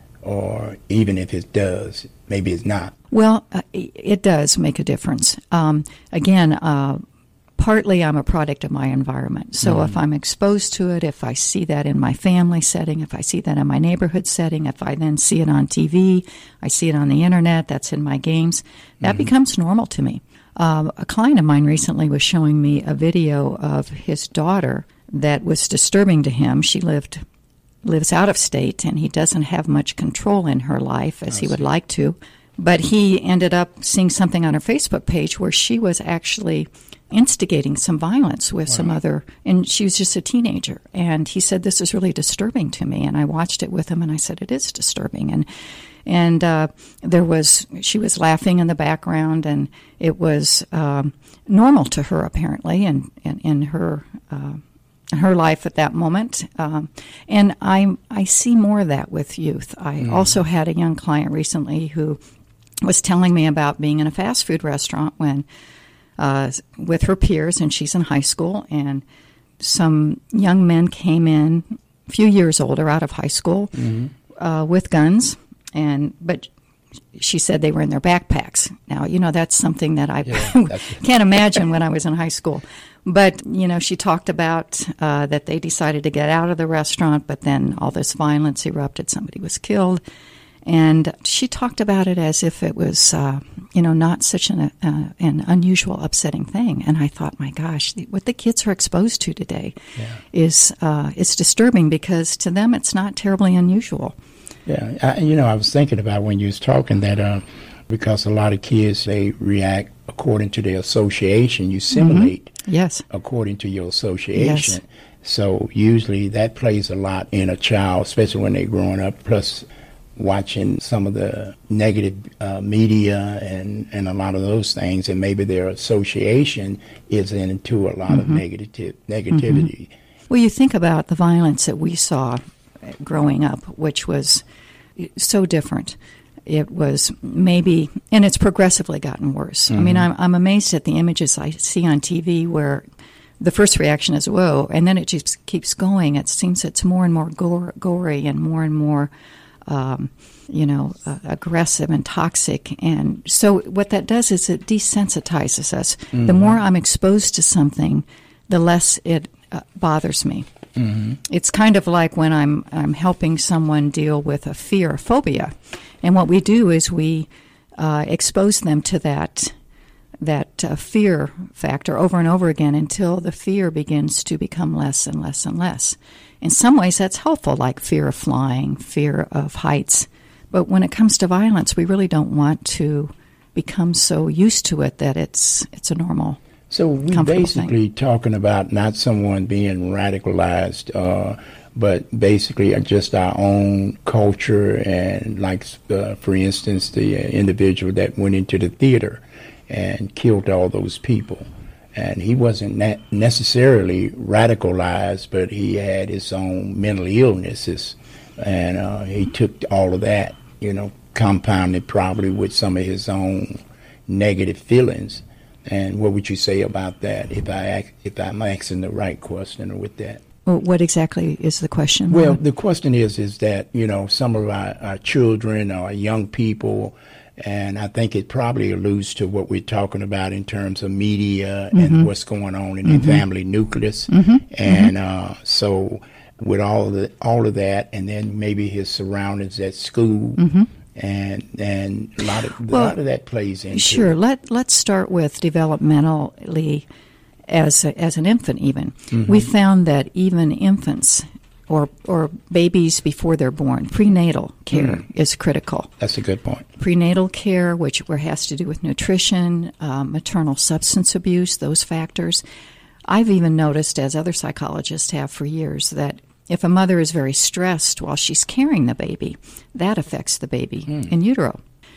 or even if it does, maybe it's not? Well, uh, it does make a difference. Um, again, uh, partly I'm a product of my environment. So mm. if I'm exposed to it, if I see that in my family setting, if I see that in my neighborhood setting, if I then see it on T V, I see it on the internet, that's in my games, that mm-hmm. becomes normal to me. Uh, a client of mine recently was showing me a video of his daughter that was disturbing to him. She lived lives out of state, and he doesn't have much control in her life as I he see. would like to. But he ended up seeing something on her Facebook page where she was actually instigating some violence with wow. some other, and she was just a teenager. And he said, this is really disturbing to me. And I watched it with him, and I said, it is disturbing. And and uh, there was, she was laughing in the background, and it was um, normal to her, apparently, and in, in, in her uh, her life at that moment. Um, and I I see more of that with youth. I mm. also had a young client recently who was telling me about being in a fast food restaurant when uh, with her peers, and she's in high school, and some young men came in, a few years older, out of high school, mm-hmm. uh, with guns, and but she said they were in their backpacks. Now, you know, that's something that I yeah, can't imagine when I was in high school. But, you know, she talked about uh, that they decided to get out of the restaurant, but then all this violence erupted. Somebody was killed. And she talked about it as if it was, uh, you know, not such an, uh, an unusual, upsetting thing. And I thought, my gosh, the, what the kids are exposed to today yeah. is uh, it's disturbing, because to them it's not terribly unusual. Yeah, I, you know, I was thinking about when you was talking that uh, because a lot of kids, they react according to their association. You simulate mm-hmm. yes. according to your association. Yes. So usually that plays a lot in a child, especially when they're growing up, plus watching some of the negative uh, media and, and a lot of those things, and maybe their association is into a lot mm-hmm. of negative negativity. Mm-hmm. Well, you think about the violence that we saw growing up, which was so different. It was maybe, and it's progressively gotten worse. Mm-hmm. I mean, I'm, I'm amazed at the images I see on T V where the first reaction is, whoa, and then it just keeps going. It seems it's more and more gore, gory and more and more, um, you know, uh, aggressive and toxic. And so what that does is it desensitizes us. Mm-hmm. The more I'm exposed to something, the less it uh, bothers me. Mm-hmm. It's kind of like when I'm I'm helping someone deal with a fear, a phobia, and what we do is we uh, expose them to that that uh, fear factor over and over again until the fear begins to become less and less and less. In some ways, that's helpful, like fear of flying, fear of heights. But when it comes to violence, we really don't want to become so used to it that it's it's a normal. So we're basically thing. talking about not someone being radicalized, uh, but basically just our own culture, and like, uh, for instance, the uh, individual that went into the theater and killed all those people. And he wasn't ne- necessarily radicalized, but he had his own mental illnesses, and uh, he took all of that, you know, compounded probably with some of his own negative feelings. And what would you say about that, if I ask, if I'm asking the right question with that? Well, what exactly is the question? Well, the question is is that, you know, some of our, our children or our young people, And I think it probably alludes to what we're talking about in terms of media mm-hmm. and what's going on in mm-hmm. the family nucleus. Mm-hmm. And uh, so with all of, the, all of that, and then maybe his surroundings at school, mm-hmm. and and a lot of, well, a lot of that plays into Sure. Let, let's start with developmentally as, a, as an infant even. Mm-hmm. We found that even infants or or babies before they're born, prenatal care mm. is critical. That's a good point. Prenatal care, which where has to do with nutrition, uh, maternal substance abuse, those factors. I've even noticed, as other psychologists have for years, that if a mother is very stressed while she's carrying the baby, that affects the baby mm. in utero.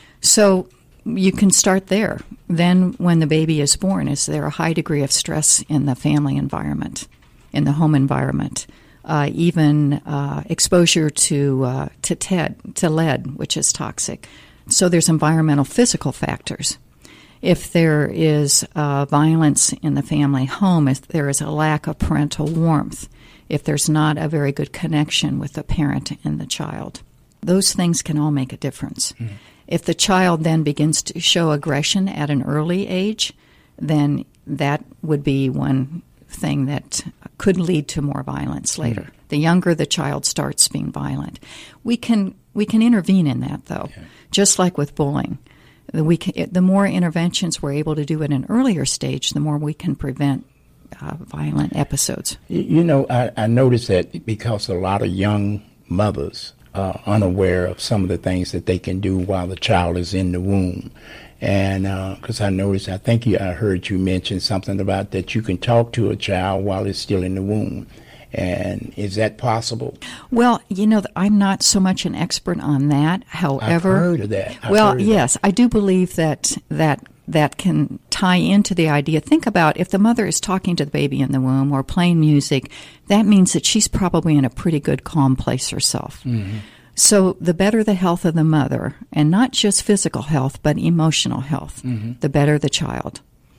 So you can start there. Then when the baby is born, is there a high degree of stress in the family environment, in the home environment? Uh, even uh, exposure to uh, to T E D, to lead, which is toxic. So there's environmental physical factors. If there is uh, violence in the family home, if there is a lack of parental warmth, if there's not a very good connection with the parent and the child, those things can all make a difference. Mm-hmm. If the child then begins to show aggression at an early age, then that would be one thing that could lead to more violence later. Mm. The younger the child starts being violent. We can we can intervene in that, though, yeah. just like with bullying. The, we can, the more interventions we're able to do at an earlier stage, the more we can prevent uh, violent episodes. You, you know, I, I noticed that because a lot of young mothers are unaware of some of the things that they can do while the child is in the womb. And because uh, I noticed, I think you, I heard you mention something about that you can talk to a child while it's still in the womb. And is that possible? Well, you know, I'm not so much an expert on that. However, I've heard of that. I've well, heard of yes, that. I do believe that that that can tie into the idea. Think about if the mother is talking to the baby in the womb or playing music, that means that she's probably in a pretty good, calm place herself. Mm-hmm. So the better the health of the mother, and not just physical health, but emotional health, mm-hmm. the better the child.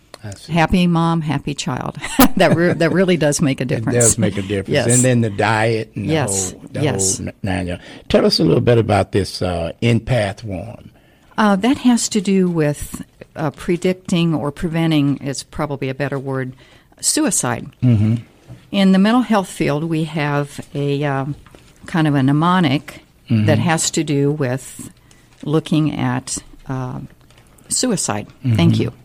Happy mom, happy child. that re- that really does make a difference. It does make a difference. Yes. And then the diet and the yes. whole, the yes. whole nine yards. Tell us a little bit about this uh, empath worm. Uh, that has to do with uh, predicting or preventing, is probably a better word, suicide. Mm-hmm. In the mental health field, we have a um, kind of a mnemonic mm-hmm. that has to do with looking at uh, suicide. Mm-hmm. Thank you.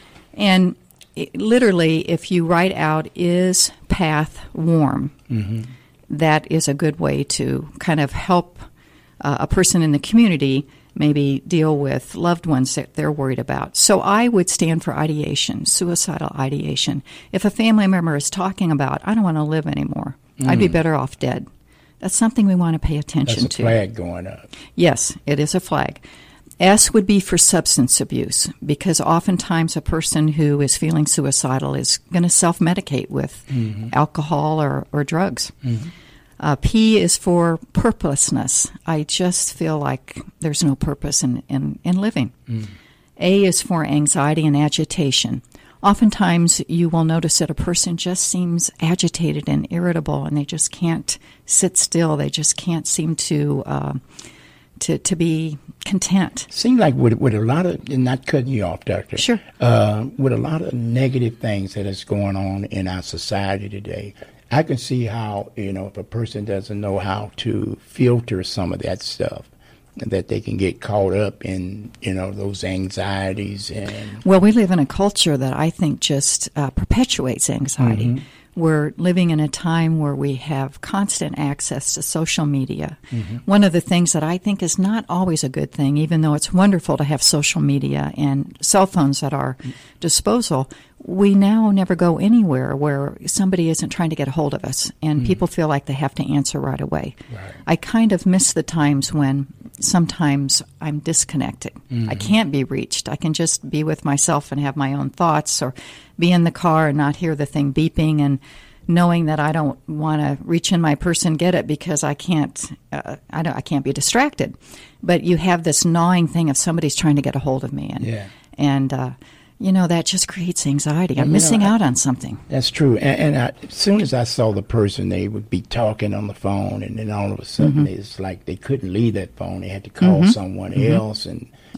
And it, literally, if you write out, is path warm, mm-hmm. that is a good way to kind of help uh, a person in the community maybe deal with loved ones that they're worried about. So I would stand for ideation, suicidal ideation. If a family member is talking about, I don't want to live anymore, mm. I'd be better off dead. That's something we want to pay attention That's a to. flag going up. Yes, it is a flag. S would be for substance abuse, because oftentimes a person who is feeling suicidal is going to self-medicate with mm-hmm. alcohol or, or drugs. Mm-hmm. Uh, P is for purposelessness. I just feel like there's no purpose in, in, in living. Mm. A is for anxiety and agitation. Oftentimes you will notice that a person just seems agitated and irritable, and they just can't sit still. They just can't seem to... Uh, To, to be content. Seems like with, with a lot of, and not cutting you off, Doctor. Sure. Uh, with a lot of negative things that is going on in our society today, I can see how, you know, if a person doesn't know how to filter some of that stuff, that they can get caught up in, you know, those anxieties. And well, we live in a culture that I think just uh, perpetuates anxiety. Mm-hmm. We're living in a time where we have constant access to social media. Mm-hmm. One of the things that I think is not always a good thing, even though it's wonderful to have social media and cell phones at our mm-hmm. disposal, we now never go anywhere where somebody isn't trying to get a hold of us, and mm-hmm. people feel like they have to answer right away. Right. I kind of miss the times when sometimes I'm disconnected. Mm-hmm. I can't be reached. I can just be with myself and have my own thoughts, or be in the car and not hear the thing beeping, and knowing that I don't want to reach in my purse and get it because I can't uh, I don't I can't be distracted. But you have this gnawing thing of somebody's trying to get a hold of me, and yeah. and uh, you know, that just creates anxiety. I'm missing know, I, out on something. That's true. And, and I, as soon as I saw the person, they would be talking on the phone, and then all of a sudden, mm-hmm. it's like they couldn't leave that phone. They had to call mm-hmm. someone mm-hmm. else, and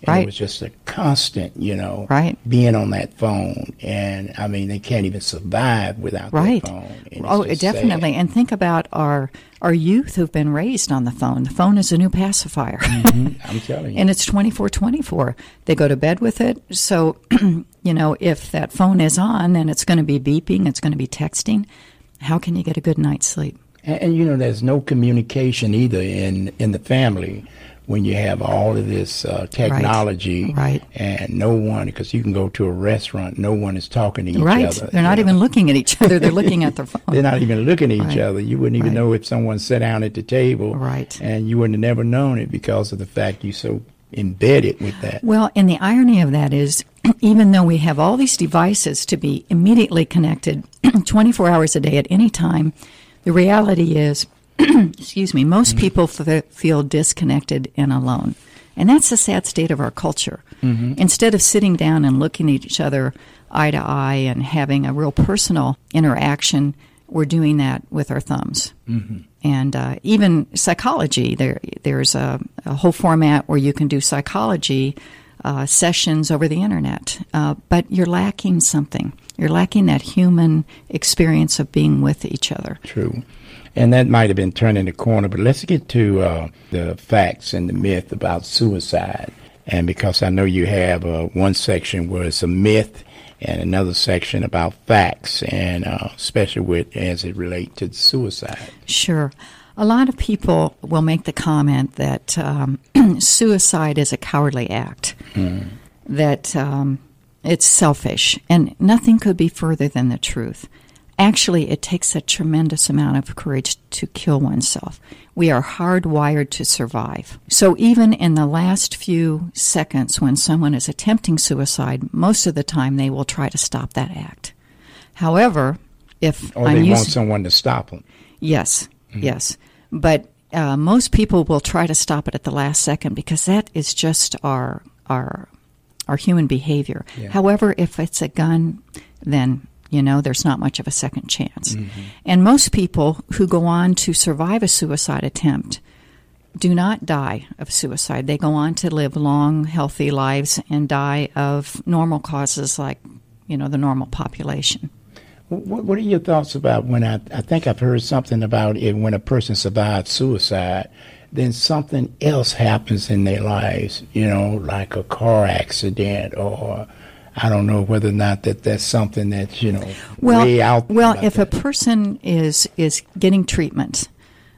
And Right. it was just a constant, you know, Right. being on that phone. And, I mean, they can't even survive without Right. that phone. And it's Oh, just definitely. sad. And think about our our youth who've been raised on the phone. The phone is a new pacifier. Mhm, I'm telling you. And it's twenty-four twenty-four. They go to bed with it. So, you know, if that phone is on, then it's going to be beeping, it's going to be texting. How can you get a good night's sleep? And, and, you know, there's no communication either in, in the family when you have all of this uh, technology. Right. And no one, because you can go to a restaurant, no one is talking to each Right. other. They're not you know. even looking at each other. They're looking at their phone. They're not even looking at each Right. other. You wouldn't even Right. know if someone sat down at the table. Right. And you wouldn't have never known it because of the fact you're so embedded with that. Well, and the irony of that is, even though we have all these devices to be immediately connected twenty-four hours a day at any time, the reality is, excuse me, most mm-hmm. people f- feel disconnected and alone. And that's the sad state of our culture. Mm-hmm. Instead of sitting down and looking at each other eye to eye and having a real personal interaction, we're doing that with our thumbs. Mm-hmm. And uh, even psychology, there there's a, a whole format where you can do psychology uh, sessions over the internet, uh, but you're lacking something. You're lacking that human experience of being with each other. True. And that might have been turning the corner, but let's get to uh, the facts and the myth about suicide. And because I know you have uh, one section where it's a myth and another section about facts, and uh, especially with as it relates to suicide. Sure. A lot of people will make the comment that um, suicide is a cowardly act, mm. that um, it's selfish, and nothing could be further than the truth. Actually, it takes a tremendous amount of courage to kill oneself. We are hardwired to survive. So even in the last few seconds when someone is attempting suicide, most of the time they will try to stop that act. However, if or I'm they using, want someone to stop them. Yes, mm-hmm. yes. But uh, most people will try to stop it at the last second because that is just our our our human behavior. Yeah. However, if it's a gun, then you know, there's not much of a second chance. Mm-hmm. And most people who go on to survive a suicide attempt do not die of suicide. They go on to live long, healthy lives and die of normal causes like, you know, the normal population. What, what are your thoughts about when I, I think I've heard something about it when a person survives suicide, then something else happens in their lives, you know, like a car accident or I don't know whether or not that that's something that's, you know, well, way out there. Well, if that. a person is, is getting treatment,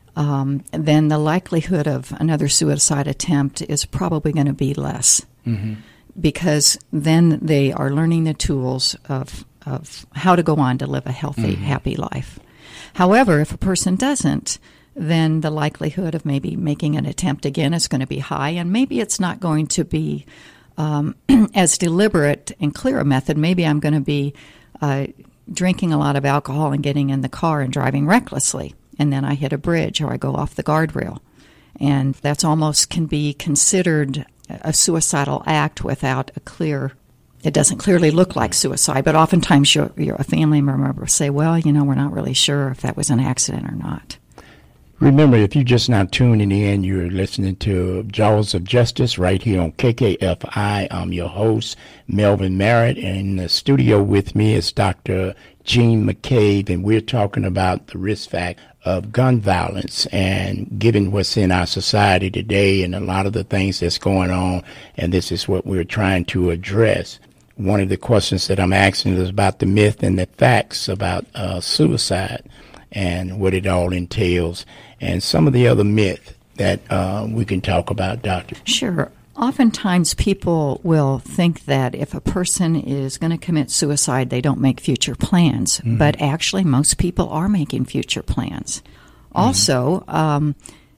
um, then the likelihood of another suicide attempt is probably going to be less. Mm-hmm. Because then they are learning the tools of, of how to go on to live a healthy, mm-hmm. happy life. However, if a person doesn't, then the likelihood of maybe making an attempt again is going to be high, and maybe it's not going to be Um, as deliberate and clear a method. Maybe I'm going to be uh, drinking a lot of alcohol and getting in the car and driving recklessly, and then I hit a bridge or I go off the guardrail. And that's almost can be considered a suicidal act without a clear, it doesn't clearly look like suicide, but oftentimes you're, you're a family member will say, well, you know, we're not really sure if that was an accident or not. Remember, if you're just now tuning in, you're listening to Jaws of Justice right here on K K F I. I'm your host, Melvin Merritt, and in the studio with me is Doctor Gene McCabe, and we're talking about the risk factor of gun violence and given what's in our society today and a lot of the things that's going on, and this is what we're trying to address. One of the questions that I'm asking is about the myth and the facts about uh, suicide and what it all entails, and some of the other myths that uh, we can talk about, Doctor. Sure. Oftentimes people will think that if a person is going to commit suicide, they don't make future plans. Mm-hmm. But actually, most people are making future plans. Mm-hmm. Also, um,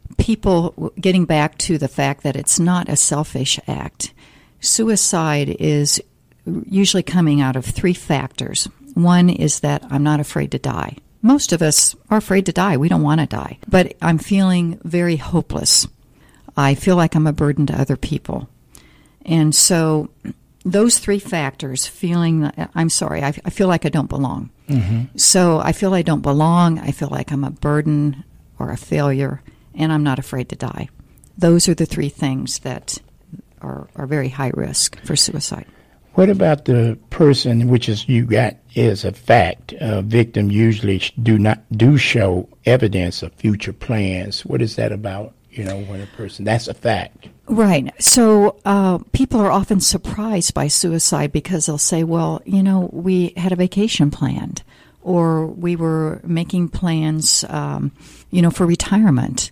people, getting back to the fact that it's not a selfish act, suicide is usually coming out of three factors. One is that I'm not afraid to die. Most of us are afraid to die. We don't want to die. But I'm feeling very hopeless. I feel like I'm a burden to other people. And so those three factors, feeling, I'm sorry, I, I feel like I don't belong. Mm-hmm. So I feel I don't belong, I feel like I'm a burden or a failure, and I'm not afraid to die. Those are the three things that are, are very high risk for suicide. What about the person, which is you got is a fact, a victim usually do not do show evidence of future plans. What is that about? You know, when a person, that's a fact. Right. So uh, people are often surprised by suicide because they'll say, well, you know, we had a vacation planned, or we were making plans, um, you know, for retirement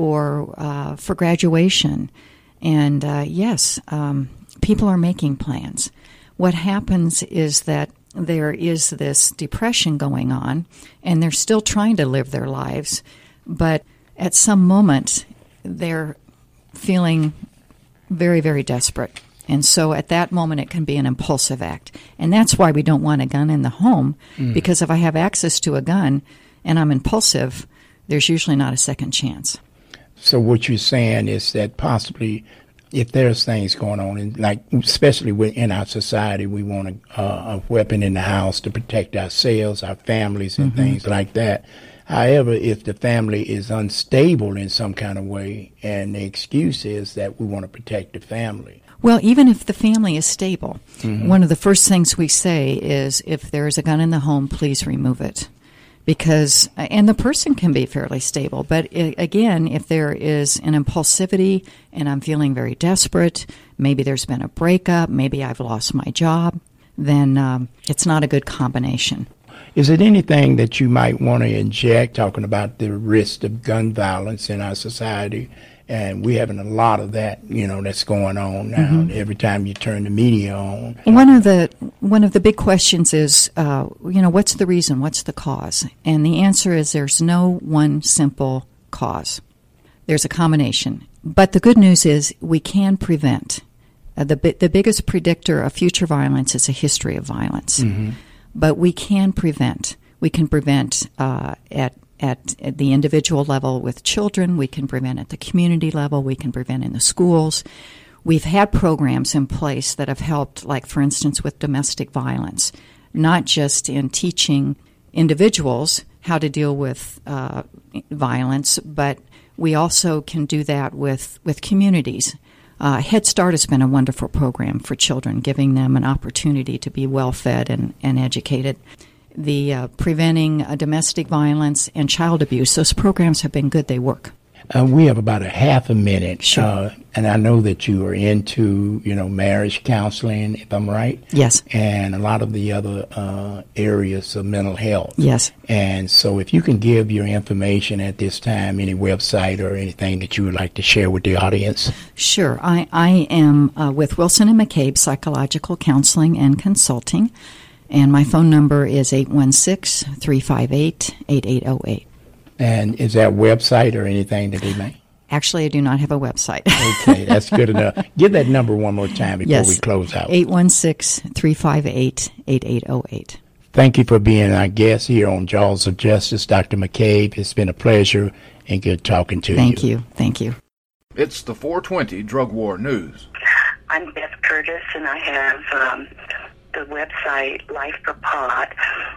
or uh, for graduation. And uh, yes, um, people are making plans. What happens is that there is this depression going on, and they're still trying to live their lives, but at some moment, they're feeling very, very desperate. And so at that moment, it can be an impulsive act. And that's why we don't want a gun in the home, mm. because if I have access to a gun and I'm impulsive, there's usually not a second chance. So what you're saying is that possibly if there's things going on, and like especially in our society, we want a, uh, a weapon in the house to protect ourselves, our families, and mm-hmm. things like that. However, if the family is unstable in some kind of way, and the excuse is that we want to protect the family. Well, even if the family is stable, mm-hmm. one of the first things we say is, if there is a gun in the home, please remove it. Because, and the person can be fairly stable, but it, again, if there is an impulsivity and I'm feeling very desperate, maybe there's been a breakup, maybe I've lost my job, then um, it's not a good combination. Is it anything that you might want to inject, talking about the risk of gun violence in our society? And we're having a lot of that, you know, that's going on now. Mm-hmm. Every time you turn the media on. One of the one of the big questions is, uh, you know, what's the reason? What's the cause? And the answer is there's no one simple cause. There's a combination. But the good news is we can prevent. Uh, the the biggest predictor of future violence is a history of violence. Mm-hmm. But we can prevent. We can prevent uh, at At, at the individual level with children. We can prevent at the community level. We can prevent in the schools. We've had programs in place that have helped, like, for instance, with domestic violence, not just in teaching individuals how to deal with uh, violence, but we also can do that with, with communities. Uh, Head Start has been a wonderful program for children, giving them an opportunity to be well-fed and, and educated. The uh, preventing uh, domestic violence and child abuse, those programs have been good. They work. Uh, we have about a half a minute. Sure. Uh, and I know that you are into, you know, marriage counseling, if I'm right. Yes. And a lot of the other uh, areas of mental health. Yes. And so if you can give your information at this time, any website or anything that you would like to share with the audience. Sure. I, I am uh, with Wilson and McCabe Psychological Counseling and Consulting. And my phone number is eight one six, three five eight, eight eight zero eight. And is that a website or anything that they make? Actually, I do not have a website. Okay, that's good enough. Give that number one more time before yes. we close out. eight one six, three five eight, eight eight zero eight. Thank you for being our guest here on Jaws of Justice, Doctor McCabe. It's been a pleasure and good talking to Thank you. you. Thank you. It's the four twenty Drug War News. I'm Beth Curtis, and I have um, the website Life for Pot,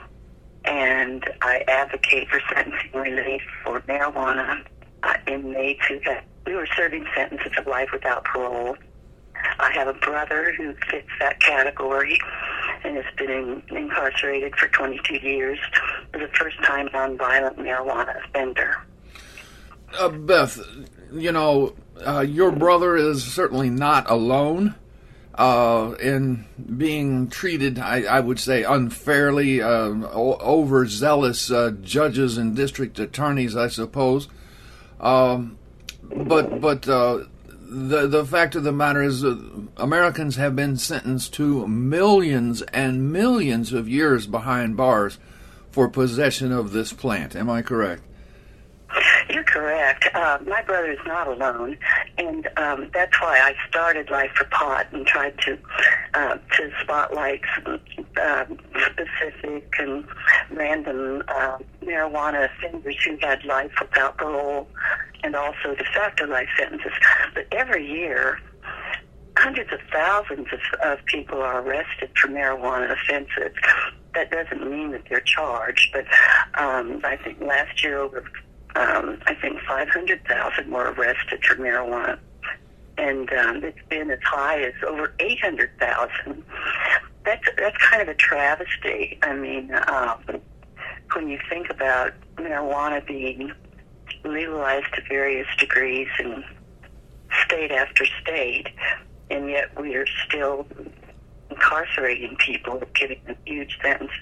and I advocate for sentencing relief for marijuana uh, inmates who have, who are serving sentences of life without parole. I have a brother who fits that category and has been in, incarcerated for twenty-two years as a first-time nonviolent marijuana offender. Uh, Beth, you know, uh, your brother is certainly not alone uh, in being treated, I, I would say, unfairly, uh, o- overzealous uh, judges and district attorneys, I suppose. Um, but but uh, the the fact of the matter is that Americans have been sentenced to millions and millions of years behind bars for possession of this plant. Am I correct? You're correct. Uh, my brother is not alone, and um, that's why I started Life for Pot and tried to uh, to spotlight uh, specific and random uh, marijuana offenders who had life without parole and also de facto life sentences. But every year, hundreds of thousands of, of people are arrested for marijuana offenses. That doesn't mean that they're charged, but um, I think last year over Um, I think five hundred thousand were arrested for marijuana. and um, it's been as high as over eight hundred thousand. That's that's kind of a travesty. I mean, um, when you think about marijuana being legalized to various degrees in state after state, and yet we are still incarcerating people, giving them huge sentences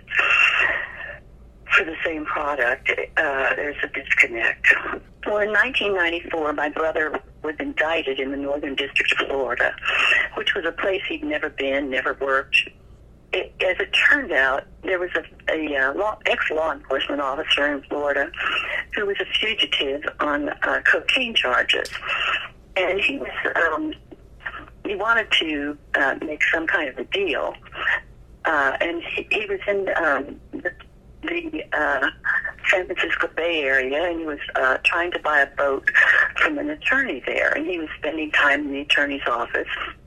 for the same product, uh, there's a disconnect. Well, in nineteen ninety-four, my brother was indicted in the Northern District of Florida, which was a place he'd never been, never worked. It, as it turned out, there was a, a uh, law, ex-law enforcement officer in Florida who was a fugitive on uh, cocaine charges. And he was um, he wanted to uh, make some kind of a deal. Uh, and he, he was in um, the the uh, San Francisco Bay Area, and he was uh, trying to buy a boat from an attorney there, and he was spending time in the attorney's office.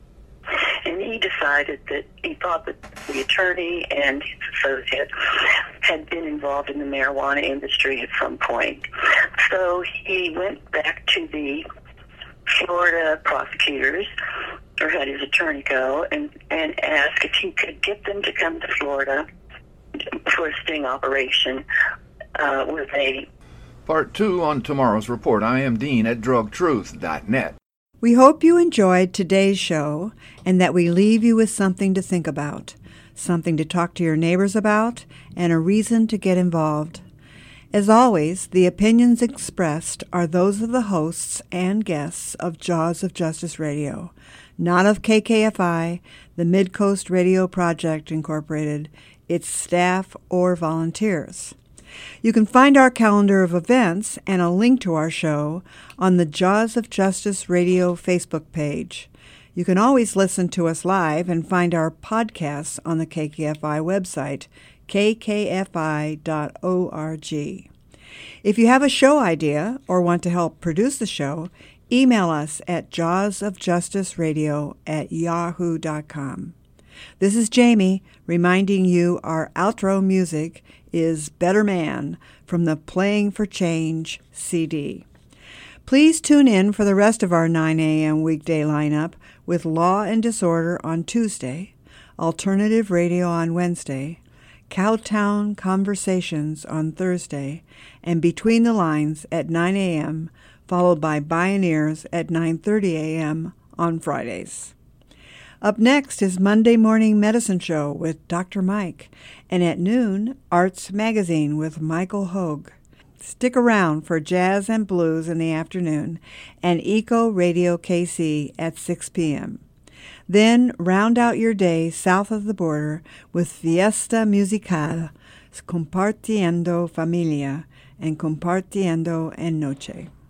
And he decided that he thought that the attorney and his associate had been involved in the marijuana industry at some point. So he went back to the Florida prosecutors, or had his attorney go, and, and asked if he could get them to come to Florida for a sting operation uh, with a... Part two on tomorrow's report. I am Dean at drug truth dot net. We hope you enjoyed today's show and that we leave you with something to think about, something to talk to your neighbors about, and a reason to get involved. As always, the opinions expressed are those of the hosts and guests of Jaws of Justice Radio, not of K K F I, the Mid-Coast Radio Project, Incorporated, its staff, or volunteers. You can find our calendar of events and a link to our show on the Jaws of Justice Radio Facebook page. You can always listen to us live and find our podcasts on the K K F I website, k k f i dot org. If you have a show idea or want to help produce the show, email us at jawsofjusticeradio at yahoo dot com. This is Jamie reminding you our outro music is Better Man from the Playing for Change C D. Please tune in for the rest of our nine a.m. weekday lineup with Law and Disorder on Tuesday, Alternative Radio on Wednesday, Cowtown Conversations on Thursday, and Between the Lines at nine a.m., followed by Bioneers at nine thirty a.m. on Fridays. Up next is Monday Morning Medicine Show with Doctor Mike, and at noon, Arts Magazine with Michael Hogue. Stick around for Jazz and Blues in the afternoon and Eco Radio K C at six p.m. Then round out your day south of the border with Fiesta Musical, Compartiendo Familia, and Compartiendo en Noche.